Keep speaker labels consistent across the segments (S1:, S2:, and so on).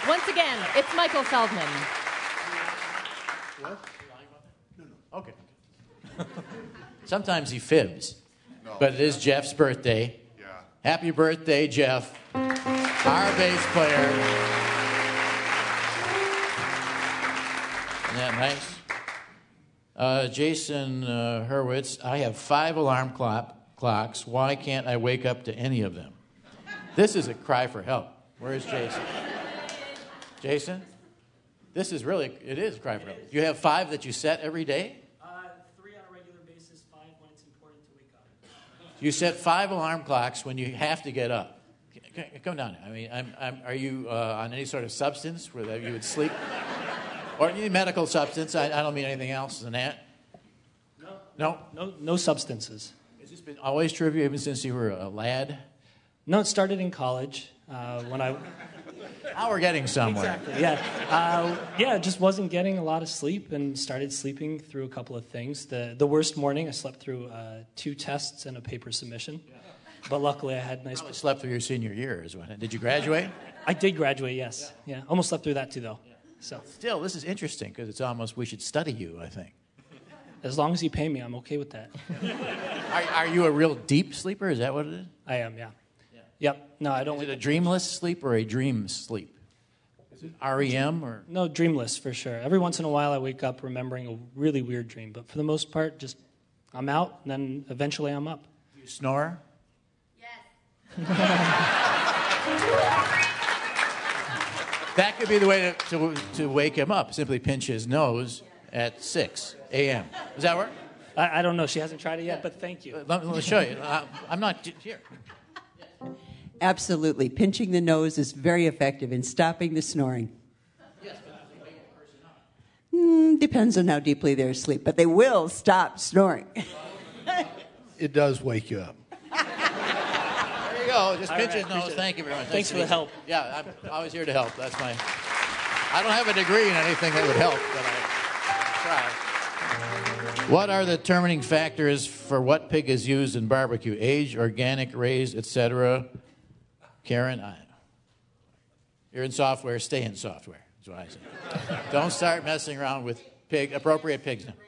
S1: Once again, it's Michael Feldman.
S2: What? No.
S3: Okay. Sometimes he fibs. No. But it is Jeff's birthday.
S2: Yeah.
S3: Happy birthday, Jeff. Our bass player. Isn't that nice? Jason Hurwitz, I have 5 alarm clocks. Why can't I wake up to any of them? This is a cry for help. Where is Jason? Jason? This is really, it is a cry for help. You have 5 that you set every day?
S4: 3 on a regular basis, 5 when it's important to wake up.
S3: You set 5 alarm clocks when you have to get up. Come down here. I mean, are you on any sort of substance where you would sleep? Or any medical substance? I don't mean anything else than that.
S4: No substances.
S3: Has this been always true of you, even since you were a lad?
S4: No, it started in college when I...
S3: Now we're getting somewhere.
S4: Exactly, yeah. Just wasn't getting a lot of sleep and started sleeping through a couple of things. The worst morning, I slept through 2 tests and a paper submission. Yeah. But luckily, I had nice...
S3: You slept through your senior year, is what? Did you graduate?
S4: I did graduate, yes. Yeah. Almost slept through that, too, though. Yeah. So.
S3: Still, this is interesting, because it's almost we should study you, I think.
S4: As long as you pay me, I'm okay with that.
S3: Are you a real deep sleeper? Is that what it is?
S4: I am, yeah. Yep. No, I don't.
S3: Is it a dreamless sleep or a dream sleep? Is it REM or?
S4: No, dreamless for sure. Every once in a while I wake up remembering a really weird dream, but for the most part, just I'm out, and then eventually I'm up.
S3: You snore?
S1: Yes.
S3: That could be the way to wake him up. Simply pinch his nose at 6 a.m. Does that work?
S4: I don't know. She hasn't tried it yet, but thank you.
S3: Let me show you. I'm not here.
S5: Absolutely. Pinching the nose is very effective in stopping the snoring.
S3: Yes, but does it wake a person up?
S5: Depends on how deeply they're asleep, but they will stop snoring.
S2: It does wake you up.
S3: There you go. Just pinch his nose. Thank you very much.
S4: Thanks for the help.
S3: Yeah, I'm always here to help. That's my... I don't have a degree in anything that would help, but I try. What are the determining factors for what pig is used in barbecue? Age, organic, raised, etc.? Karen, you're in software, stay in software. That's what I say. Don't start messing around with appropriate pigs now.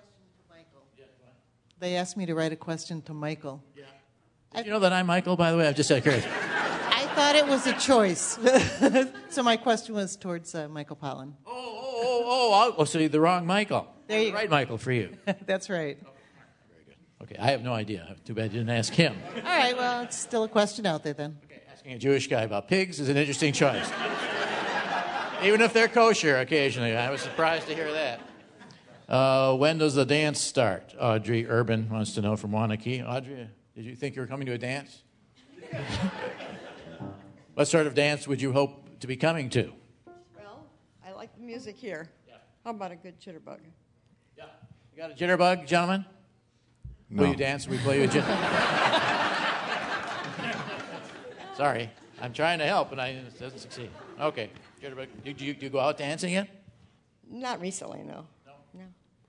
S6: They asked me to write a question to Michael.
S3: Yeah. Did you know that I'm Michael, by the way? I'm just curious.
S6: I thought it was a choice. So my question was towards Michael Pollan.
S3: Oh, so the wrong Michael.
S6: There you go.
S3: Right, Michael, for you.
S6: That's right.
S3: Very good. Okay, I have no idea. Too bad you didn't ask him.
S6: All right, well, it's still a question out there then.
S3: Okay, asking a Jewish guy about pigs is an interesting choice. Even if they're kosher occasionally. I was surprised to hear that. When does the dance start? Audrey Urban wants to know from Wanakee. Audrey, did you think you were coming to a dance? What sort of dance would you hope to be coming to?
S7: Well, I like the music here. Yeah. How about a good jitterbug?
S3: Yeah. You got a jitterbug, gentlemen?
S2: No.
S3: Will you dance? We play you a jitterbug. Sorry. I'm trying to help, and it doesn't succeed. Okay. Jitterbug. Do you go out dancing yet?
S7: Not recently, no. No.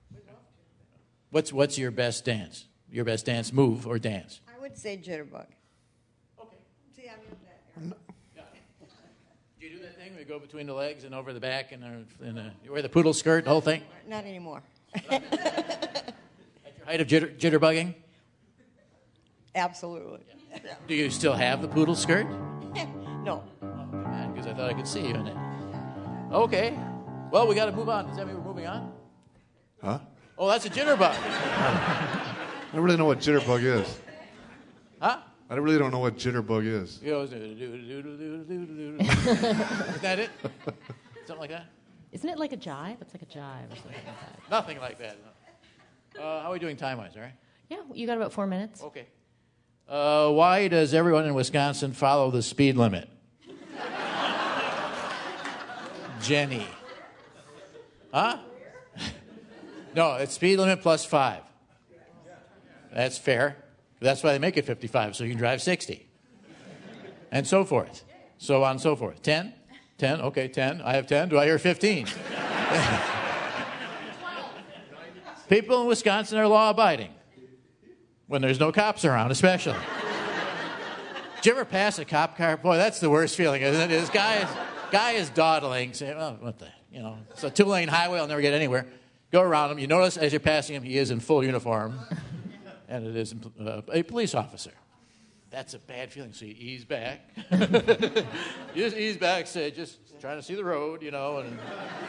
S3: What's your best dance? Your best dance move or dance?
S7: I would say jitterbug.
S3: Okay.
S7: See, I'm in that.
S3: Yeah. Do you do that thing where you go between the legs and over the back and you wear the poodle skirt, the whole thing?
S7: Not anymore.
S3: At your height of jitterbugging?
S7: Absolutely.
S3: Yeah. Do you still have the poodle skirt?
S7: No.
S3: Because I thought I could see you in it. Okay. Well, we got to move on. Does that mean we're moving on?
S2: Huh?
S3: Oh, that's a jitterbug.
S2: I don't really know what jitterbug is.
S3: Huh?
S2: I really don't know what jitterbug is.
S3: You know, is that it? Something like that?
S1: Isn't it like a jive? It's like a jive or something like that.
S3: Nothing like that. No. How are we doing time-wise, all right?
S1: Yeah, you got about 4 minutes.
S3: Okay. Why does everyone in Wisconsin follow the speed limit? Jenny. Huh? No, it's speed limit plus 5. That's fair. That's why they make it 55, so you can drive 60. And so forth. So on and so forth. 10? 10? Okay, 10. I have 10. Do I hear 15? People in Wisconsin are law-abiding. When there's no cops around, especially. Did you ever pass a cop car? Boy, that's the worst feeling, isn't it? This guy is... Guy is dawdling, saying, "Oh, what the, it's a 2-lane highway. I'll never get anywhere." Go around him. You notice as you're passing him, he is in full uniform, and it is a police officer. That's a bad feeling. So you ease back. You just ease back, say, just trying to see the road, and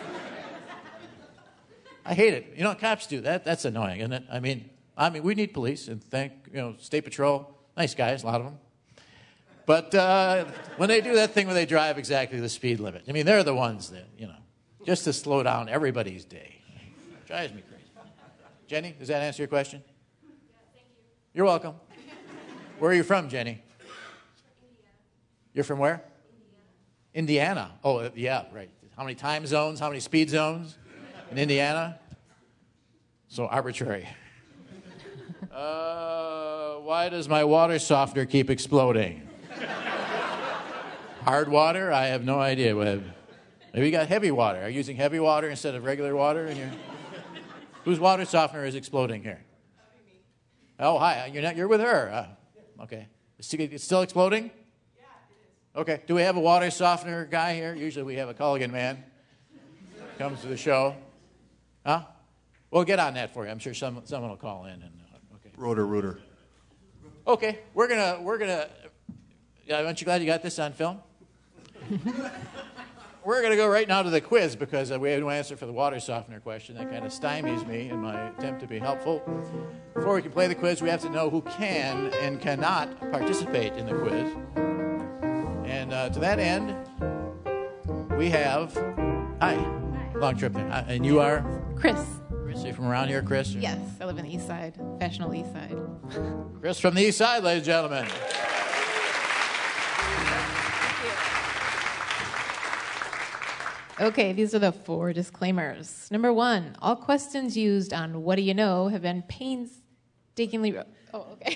S3: I hate it. Cops do that. That's annoying, isn't it? I mean, we need police, and State Patrol, nice guys, a lot of them. But when they do that thing where they drive exactly the speed limit, they're the ones that, just to slow down everybody's day. Drives me crazy. Jenny, does that answer your question? Yeah, thank you. You're welcome. Where are you from, Jenny? Indiana. You're from where? Indiana. Oh, yeah, right. How many time zones? How many speed zones in Indiana? So arbitrary. Why does my water softener keep exploding? Hard water? I have no idea. Maybe you got heavy water. Are you using heavy water instead of regular water in your... Whose water softener is exploding here? Oh, hi. You're with her. Okay. It's still exploding? Yeah, it is. Okay. Do we have a water softener guy here? Usually we have a Culligan man. Comes to the show. Huh? We'll get on that for you. I'm sure someone will call in. Okay.
S2: Rooter.
S3: Okay. We're gonna. Aren't you glad you got this on film? We're going to go right now to the quiz because we have no answer for the water softener question. That kind of stymies me in my attempt to be helpful. Before we can play the quiz, we have to know who can and cannot participate in the quiz. And to that end, we have... Hi. Long trip there. And you are?
S8: Chris.
S3: Chris, are you from around here, Chris? Or?
S8: Yes, I live in the East Side, fashionable East Side.
S3: Chris from the East Side, ladies and gentlemen.
S8: Okay, these are the 4 disclaimers. Number 1, all questions used on What Do You Know have been painstakingly... Oh, okay.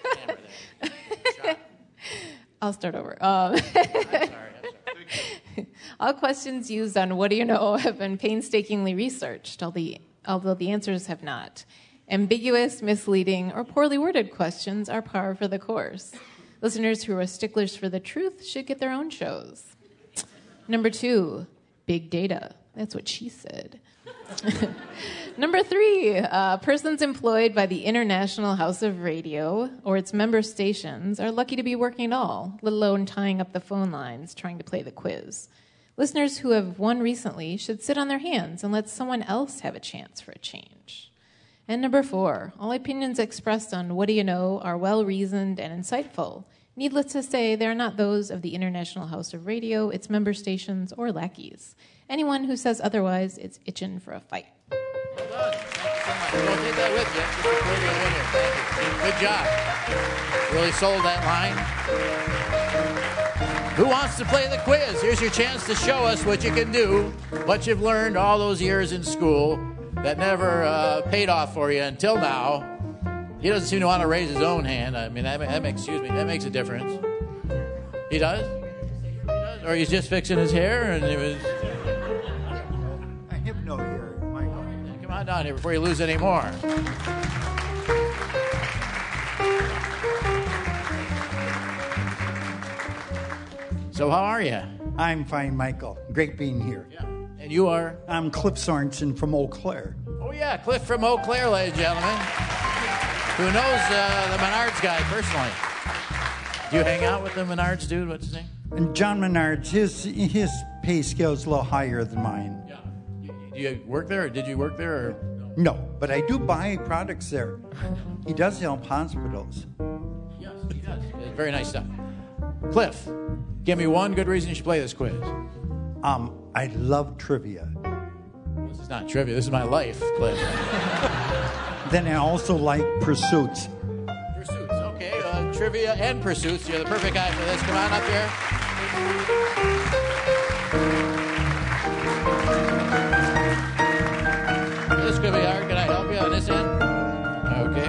S8: I'll start over. I'm sorry. All questions used on What Do You Know have been painstakingly researched, although the answers have not. Ambiguous, misleading, or poorly worded questions are par for the course. Listeners who are sticklers for the truth should get their own shows. Number 2, big data. That's what she said. Number 3, persons employed by the International House of Radio or its member stations are lucky to be working at all, let alone tying up the phone lines trying to play the quiz. Listeners who have won recently should sit on their hands and let someone else have a chance for a change. And number 4, all opinions expressed on What Do You Know are well-reasoned and insightful. Needless to say, they are not those of the International House of Radio, its member stations, or lackeys. Anyone who says otherwise is itching for a fight.
S3: Well done. Thank you so much. We'll take that with you. Just before you go in here. Thank you. Good job. Really sold that line. Who wants to play the quiz? Here's your chance to show us what you can do, what you've learned all those years in school that never paid off for you until now. He doesn't seem to want to raise his own hand. I mean, that makes a difference. He does? Or he's just fixing his hair and it was...
S9: I have no hair, Michael.
S3: Come on down here before you lose any more. So how are you?
S9: I'm fine, Michael. Great being here.
S3: Yeah. And you are?
S9: I'm Cliff Sorensen from Eau Claire.
S3: Oh, yeah, Cliff from Eau Claire, ladies and gentlemen. Who knows the Menards guy personally? Do you hang out with the Menards dude? What's his name?
S9: And John Menards, his pay scale is a little higher than mine.
S3: Yeah. Do you work there, or did you work there? Or?
S9: No, but I do buy products there. He does help hospitals.
S3: Yes, he does. Very nice stuff. Cliff, give me one good reason you should play this quiz.
S9: I love trivia.
S3: This is not trivia. This is my life, Cliff.
S9: Then I also like pursuits.
S3: Pursuits, okay. Trivia and pursuits. You're the perfect guy for this. Come on up here. This could be hard. Can I help you on this end? Okay.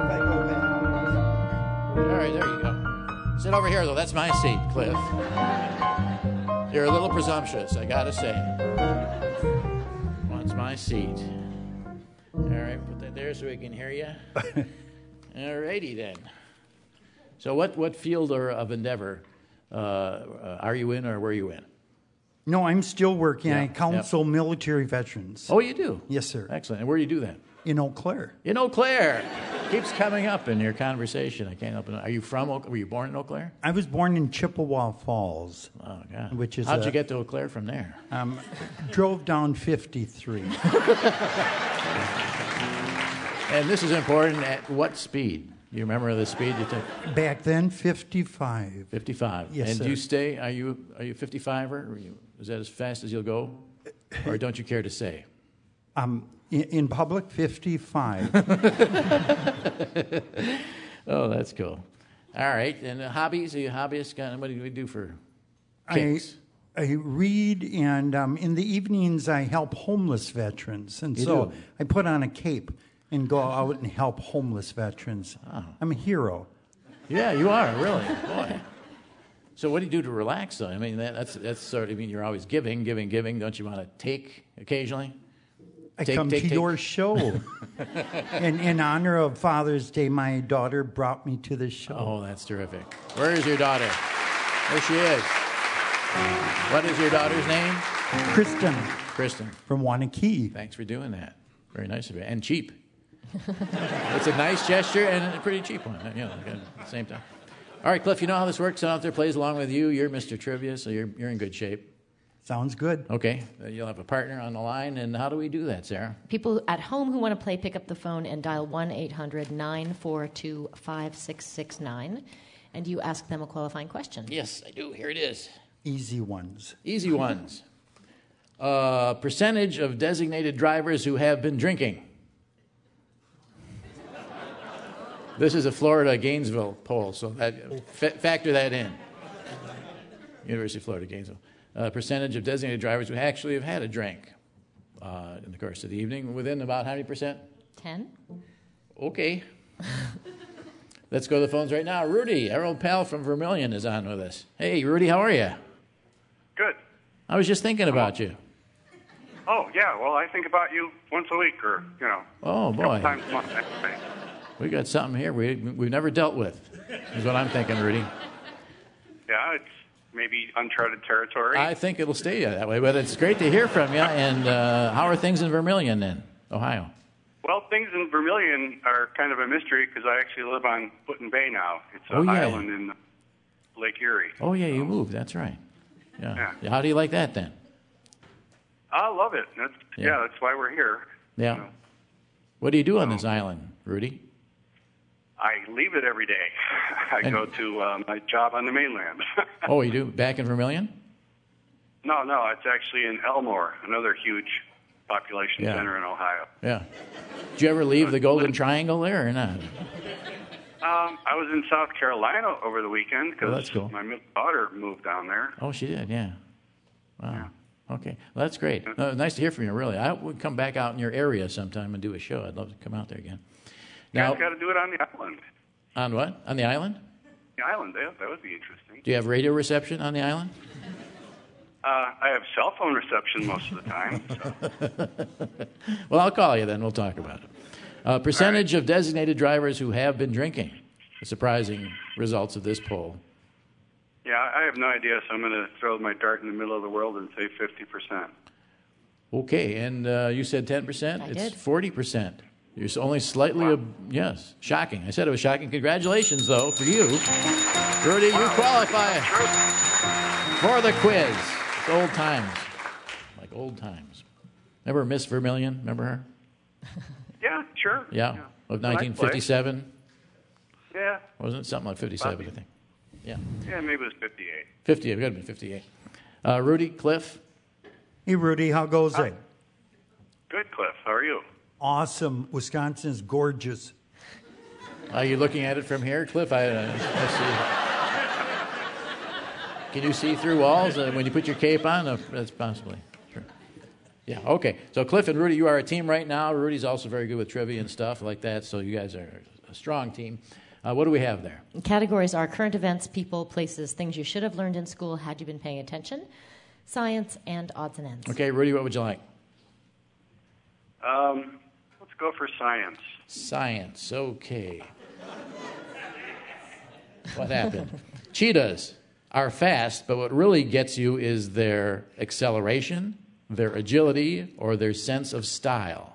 S3: All right, there you go. Sit over here, though. That's my seat, Cliff. You're a little presumptuous, I gotta say. Wants my seat. All right, put that there so we can hear you. All righty then. So what field of endeavor are you in, or were you in?
S9: No, I'm still working.
S3: Yeah,
S9: I counsel military veterans.
S3: Oh, you do?
S9: Yes, sir.
S3: Excellent. And where do you do that?
S9: In Eau Claire.
S3: In Eau Claire. Keeps coming up in your conversation. I can't help it. Are you from were you born in Eau Claire?
S9: I was born in Chippewa Falls.
S3: Oh, God.
S9: Which is
S3: How'd you get to Eau Claire from there?
S9: Drove down 53.
S3: And this is important. At what speed? You remember the speed you took?
S9: Back then, 55.
S3: 55.
S9: Yes,
S3: and
S9: sir.
S3: do you stay? Are you 55er? Is that as fast as you'll go, or don't you care to say?
S9: In public, 55.
S3: Oh, that's cool. All right. And hobbies? Are you a hobbyist? What do we do for kicks?
S9: I read, and in the evenings, I help homeless veterans. And
S3: You
S9: so
S3: do?
S9: I put on a cape and go out and help homeless veterans.
S3: Oh.
S9: I'm a hero.
S3: Yeah, you are, really. Boy. So what do you do to relax, though? I mean, that's sort of, I mean, you're always giving. Don't you want to take occasionally?
S9: I come to your show. And in honor of Father's Day, my daughter brought me to the show.
S3: Oh, that's terrific. Where is your daughter? There she is. What is your daughter's name?
S9: Kristen.
S3: Kristen.
S9: From Wanakee.
S3: Thanks for doing that. Very nice of you. And cheap. It's a nice gesture and a pretty cheap one, at the same time. All right, Cliff, you know how this works. Someone out there plays along with you. You're Mr. Trivia, so you're in good shape.
S9: Sounds good.
S3: Okay. You'll have a partner on the line. And how do we do that, Sarah?
S1: People at home who want to play, pick up the phone and dial 1-800-942-5669, and you ask them a qualifying question.
S3: Yes, I do. Here it is.
S9: Easy ones.
S3: Easy ones. Percentage of designated drivers who have been drinking. This is a Florida Gainesville poll, so factor that in. University of Florida, Gainesville. Percentage of designated drivers who actually have had a drink in the course of the evening, within about how many percent?
S1: 10.
S3: Okay. Let's go to the phones right now. Rudy, our old pal from Vermilion, is on with us. Hey, Rudy, how are you?
S10: Good.
S3: I was just thinking about you.
S10: Oh, yeah. Well, I think about you once a week or,
S3: Oh,
S10: a
S3: boy.
S10: couple times a month. Actually.
S3: We got something here we've never dealt with, is what I'm thinking, Rudy.
S10: Yeah, it's maybe uncharted territory.
S3: I think it'll stay that way, but it's great to hear from you. And how are things in Vermilion then, Ohio?
S10: Well, things in Vermilion are kind of a mystery because I actually live on Putin Bay now. It's an island in Lake Erie.
S3: Oh, yeah, you moved. That's right. Yeah. How do you like that then?
S10: I love it. That's why we're here.
S3: Yeah. What do you do on this island, Rudy?
S10: I leave it every day. I go to my job on the mainland.
S3: Oh, you do? Back in Vermilion?
S10: No, it's actually in Elmore, another huge population center in Ohio.
S3: Yeah. Did you ever leave the Golden Triangle there or not?
S10: I was in South Carolina over the weekend because
S3: that's cool.
S10: my middle daughter moved down there.
S3: Oh, she did, yeah. Wow. Yeah. Okay. Well, that's great. Nice to hear from you, really. I would come back out in your area sometime and do a show. I'd love to come out there again. Now,
S10: you guys got to do it on the island.
S3: On what? On the island?
S10: The island, that would be interesting.
S3: Do you have radio reception on the island?
S10: I have cell phone reception most of the time. So.
S3: Well, I'll call you then. We'll talk about it. Percentage of designated drivers who have been drinking. The surprising results of this poll.
S10: Yeah, I have no idea, so I'm going to throw my dart in the middle of the world and say 50%.
S3: Okay, and you said 10%?
S1: I
S3: It's
S1: did.
S3: 40%. You're only slightly, yes, shocking. I said it was shocking. Congratulations, though, for you. Rudy, you qualify for the quiz. It's old times, like old times. Remember Miss Vermilion? Remember her?
S10: Yeah, sure.
S3: Yeah, of 1957.
S10: Yeah.
S3: Wasn't it? Something like 57, I think. Yeah.
S10: Yeah, maybe it was 58.
S3: 58, it could have been 58. Rudy, Cliff?
S9: Hey, Rudy, how goes it?
S10: Good, Cliff. How are you?
S9: Awesome. Wisconsin is gorgeous.
S3: Are you looking at it from here, Cliff? I see. Can you see through walls when you put your cape on? That's possibly true. Yeah, okay. So Cliff and Rudy, you are a team right now. Rudy's also very good with trivia and stuff like that, so you guys are a strong team. What do we have there?
S1: Categories are current events, people, places, things you should have learned in school had you been paying attention, science, and odds and ends.
S3: Okay, Rudy, what would you like?
S10: Let's go for science.
S3: Science, okay. What happened? Cheetahs. are fast, but what really gets you is their acceleration, their agility, or their sense of style?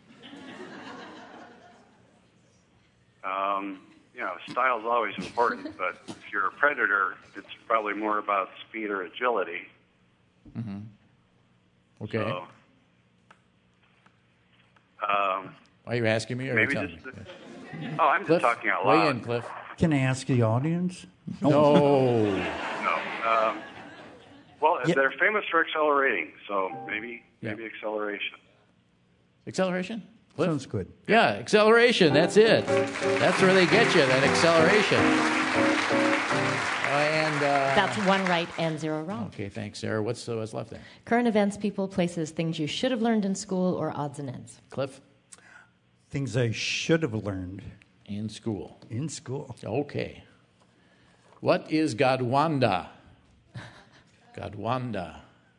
S10: Style is always important, but if you're a predator, it's probably more about speed or agility.
S3: Mm-hmm. Okay.
S10: So,
S3: are you asking me or
S10: maybe
S3: telling me?
S10: I'm
S3: Cliff,
S10: just talking out loud.
S3: weigh in, Cliff.
S9: Can I ask the audience?
S3: No.
S10: They're famous for accelerating, so maybe acceleration.
S3: Acceleration? Cliff?
S9: Sounds good.
S3: Yeah, acceleration. That's it. That's where they get you, that acceleration.
S1: That's 1 right and 0 wrong.
S3: Okay, thanks, Sarah. What's left there?
S1: Current events, people, places, things you should have learned in school, or odds and ends.
S3: Cliff?
S9: Things I should have learned.
S3: In school.
S9: In school.
S3: Okay. What is Godwanda? Godwanda.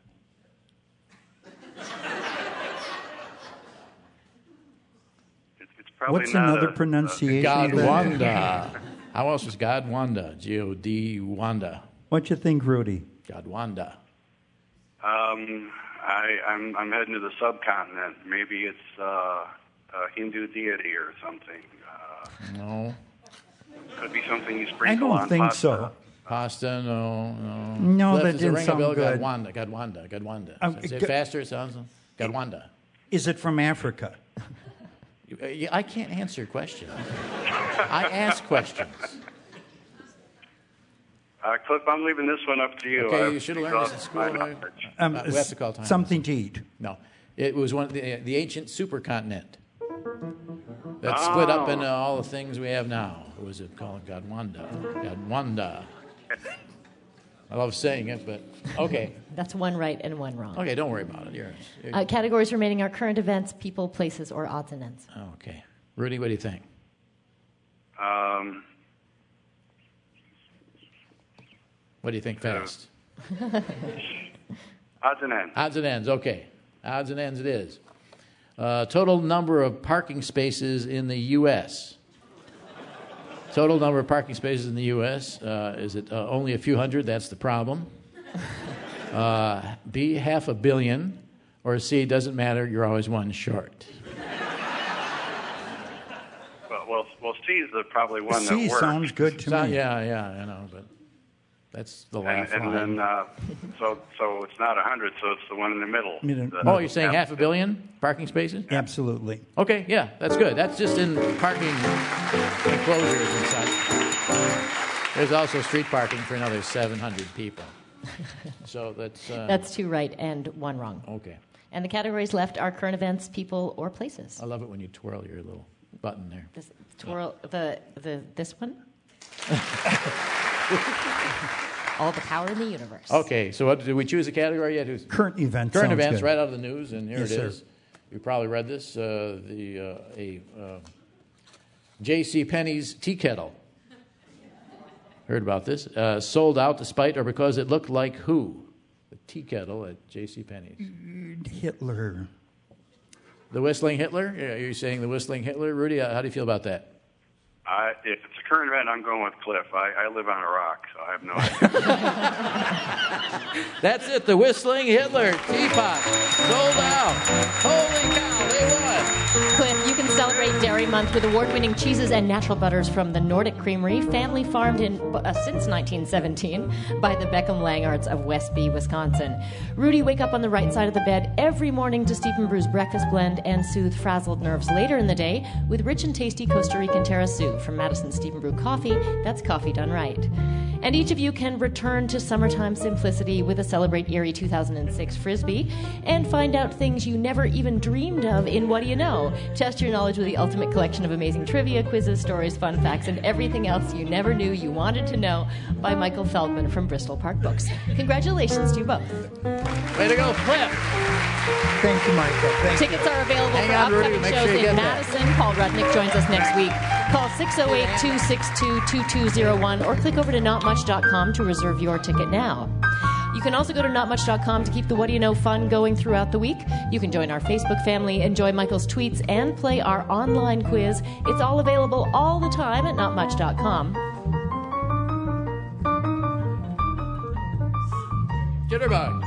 S9: What's another pronunciation?
S3: Godwanda. How else is Godwanda? G-O-D Wanda.
S9: What you think, Rudy?
S3: Godwanda.
S10: I'm heading to the subcontinent. Maybe it's a Hindu deity or something.
S3: No.
S10: Could be something you sprinkle on
S9: I don't think
S10: pasta.
S9: so.
S3: Pasta, no.
S9: No,
S3: Cliff,
S9: that
S3: does it
S9: didn't
S3: ring a
S9: sound
S3: bell?
S9: good.
S3: Godwanda. Is it faster? It sounds Godwanda.
S9: Is it from Africa?
S3: I can't answer questions. I ask questions.
S10: Cliff, I'm leaving this one up to you.
S3: Okay, you should have learned this in school. We have to call time.
S9: Something to eat.
S3: No. It was one of the ancient supercontinent that split up into all the things we have now. What was it called? Godwanda. Godwanda. I love saying it, but okay.
S1: That's 1 right and 1 wrong.
S3: Okay, don't worry about it. You're
S1: categories remaining are current events, people, places, or odds and ends.
S3: Okay. Rudy, what do you think? What do you think fast?
S10: Odds and ends.
S3: Odds and ends, okay. Odds and ends it is. Total number of parking spaces in the U.S. Total number of parking spaces in the U.S. Is it only a few hundred? That's the problem. B, 500 million. Or C, doesn't matter, you're always one short.
S10: Well, C is probably one
S9: C
S10: that works.
S9: sounds good to me.
S3: Yeah, I know, but that's the last
S10: and
S3: line.
S10: then, so it's not 100, so it's the one in the middle.
S3: Oh, you're saying 500 million parking spaces?
S9: Absolutely.
S3: Okay, yeah, that's good. That's just in parking enclosures and such. There's also street parking for another 700 people. So that's...
S1: That's 2 right and 1 wrong.
S3: Okay.
S1: And the categories left are current events, people, or places.
S3: I love it when you twirl your little button there.
S1: This one? All the power in the universe.
S3: Okay, so what, did we choose a category yet?
S9: Current events.
S3: Current
S9: sounds
S3: events,
S9: good.
S3: right out of the news, and here
S9: Yes,
S3: it
S9: sir.
S3: is. You probably read this. J.C. Penney's tea kettle. Heard about this? Sold out despite or because it looked like who? The tea kettle at J.C. Penney's.
S9: Hitler.
S3: The Whistling Hitler? Yeah, you're saying the Whistling Hitler? Rudy, how do you feel about that?
S10: If it's a current event, I'm going with Cliff. I live on a rock, so I have no idea.
S3: That's it, the Whistling Hitler teapot. Sold out. Holy cow, they won.
S1: Cliff, you can celebrate Dairy Month with award-winning cheeses and natural butters from the Nordic Creamery, family farmed since 1917 by the Beckham Langards of Westby, Wisconsin. Rudy, wake up on the right side of the bed every morning to Stephen Brew's breakfast blend and soothe frazzled nerves later in the day with rich and tasty Costa Rican terrasu from Madison Stephen Brew Coffee. That's coffee done right. And each of you can return to summertime simplicity with a Celebrate Erie 2006 Frisbee and find out things you never even dreamed of in What Do You Know? Test your knowledge with the ultimate collection of amazing trivia, quizzes, stories, fun facts, and everything else you never knew you wanted to know by Michael Feldman from Bristol Park Books. Congratulations to you both.
S3: Way to go, Cliff.
S9: Thank you, Michael.
S1: Tickets are available for upcoming shows in Madison. Paul Rudnick joins us next week. Call 608-262-2201 or click over to notmuch.com to reserve your ticket now. You can also go to notmuch.com to keep the What Do You Know fun going throughout the week. You can join our Facebook family, enjoy Michael's tweets, and play our online quiz. It's all available all the time at notmuch.com.
S3: Jitterbug.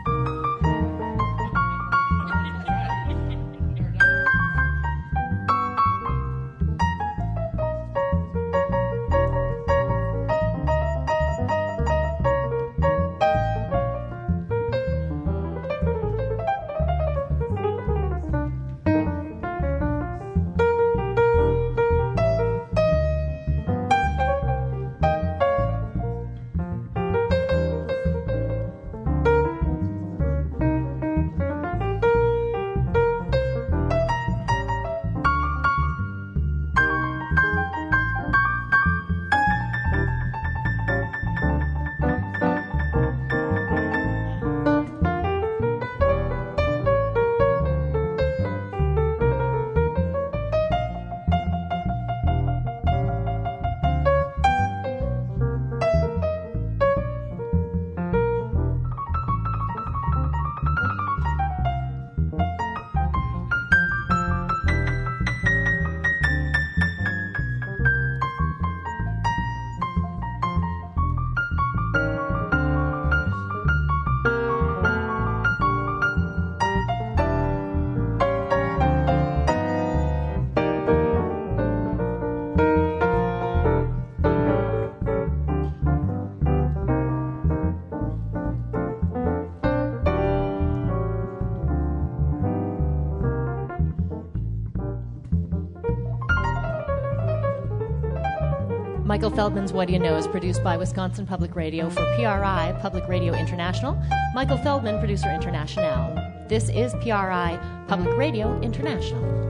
S1: Michael Feldman's What Do You Know is produced by Wisconsin Public Radio for PRI, Public Radio International. Michael Feldman, producer international. This is PRI, Public Radio International.